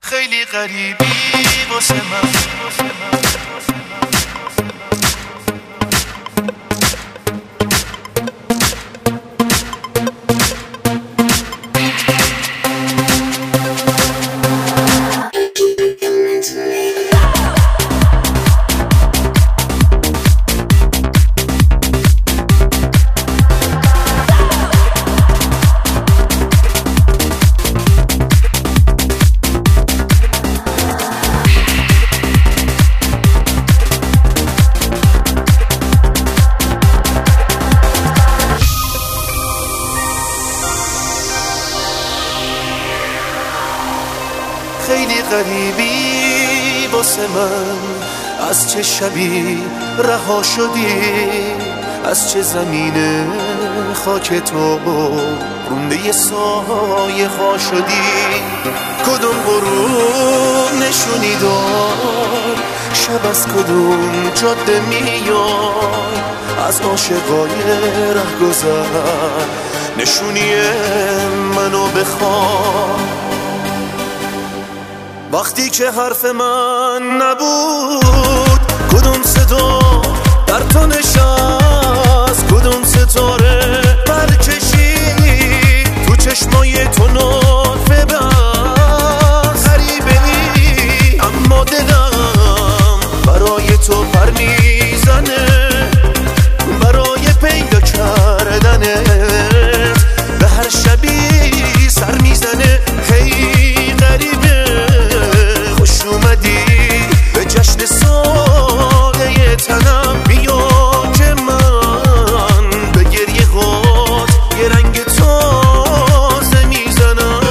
خیلی غریبی واسه من. خیلی غریبی واسه من، از چه شبی رها شدی، از چه زمین خاک تو رونده یه سایه خوا شدی. کدوم غروب نشونی دار، شب از کدوم جاده میای، از عاشقای ره گذر نشونی منو بخواه. وقتی که حرف من نبود، کدوم صدا در تو نشست، کدوم ستاره برکشید تو چشمای تو نافه بست. غریبه ای اما دلم برای تو پر میزنه، برای پیدا کردنت به هر شبی سر میزنه. هی غریبه خوش اومدی به جشن ساده تنم، بیا که من به گریه خود یه رنگ تازه میزنم.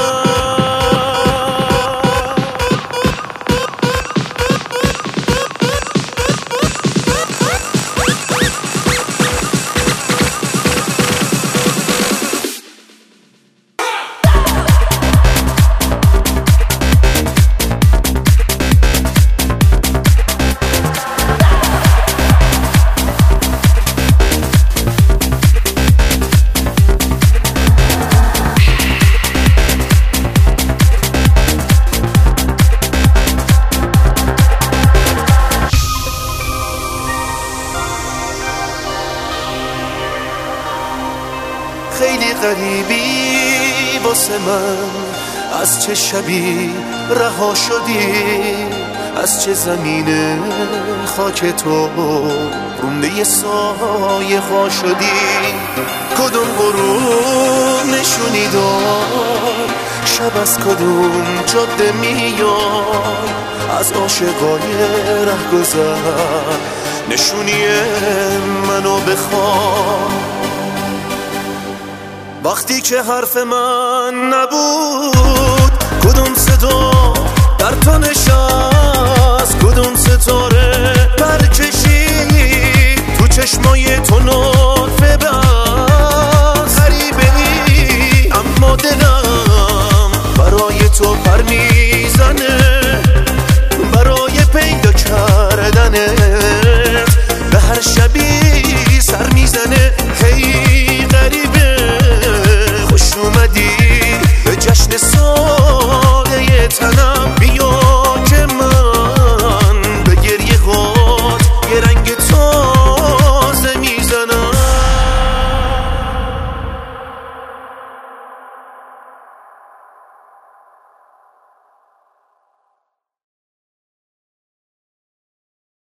خیلی غریبی واسه من، از چه شبی رها شدی، از چه زمین خاک تو رونده یه سایه خوا شدی. کدوم غروب نشونی دار، شب از کدوم جاده میای، از عاشقای ره گذر نشونی منو بخواه. وقتی که حرف من نبود، کدوم صدا در تو نشست، کدوم ستاره برکشید تو چشمای تو نافه بست. غریبه ای اما دلم برای تو پر میزنه،